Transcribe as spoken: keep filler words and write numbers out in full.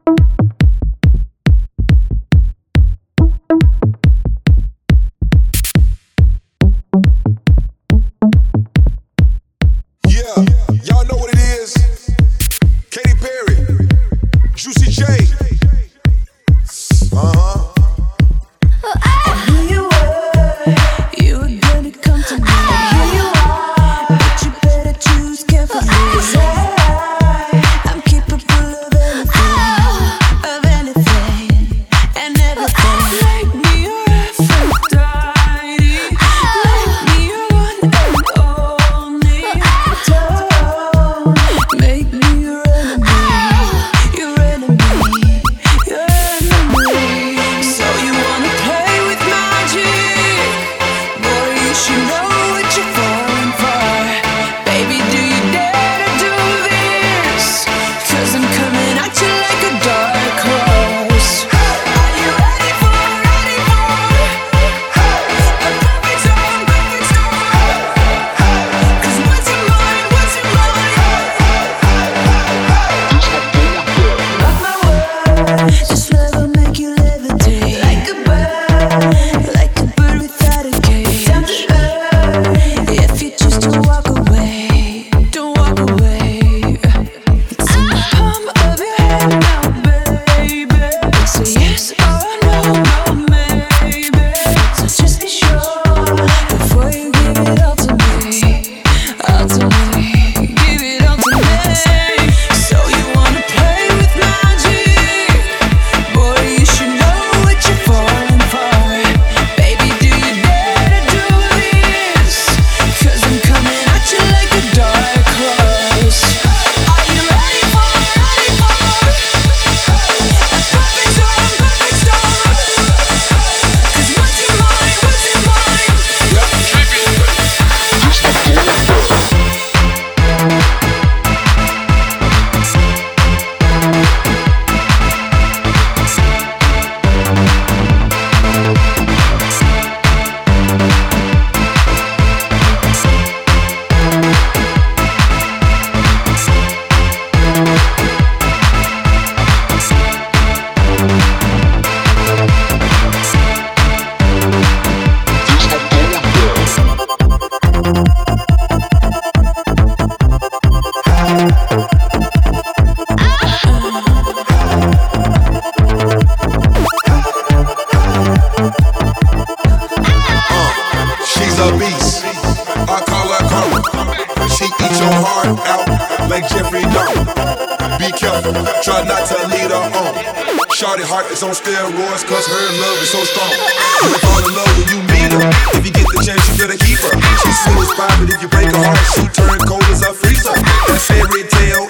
Try not to lead her on. Shawty heart is on steroids, cause her love is so strong. You will fall in love when you meet her. If you get the chance, you better keep her. She's sweet as pie, but if you break her heart, she turn cold as a freezer. That's fairy tale